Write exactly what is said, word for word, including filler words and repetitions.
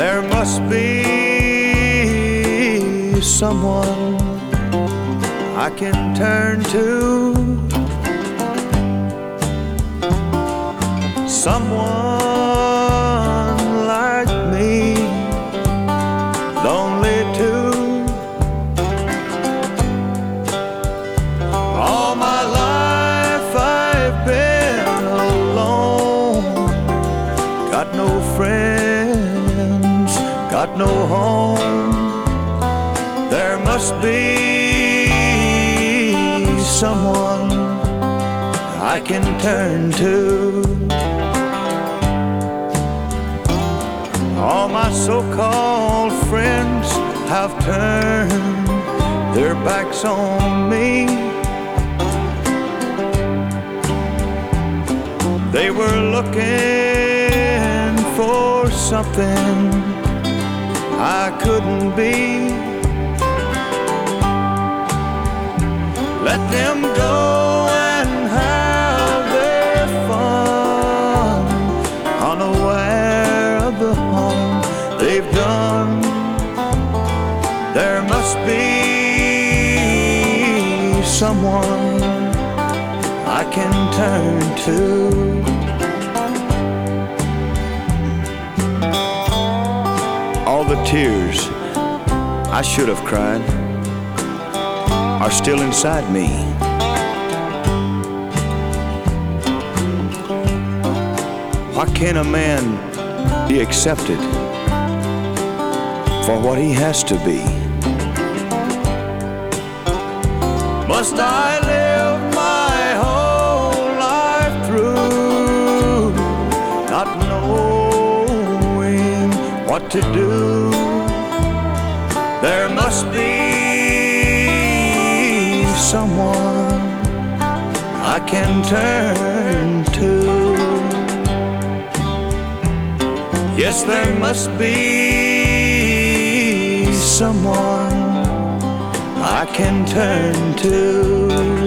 There must be someone I can turn to, someone like me, lonely too. All my life I've been alone, got no friends, got no home. There must be someone I can turn to. All my so-called friends have turned their backs on me. They were looking for something I couldn't be. Let them go and have their fun, unaware of the harm they've done. There must be someone I can turn to. All the tears I should have cried are still inside me. Why can't a man be accepted for what he has to be? Must I live my whole life through not knowing what to do? There must be someone I can turn to. Yes, there must be someone I can turn to.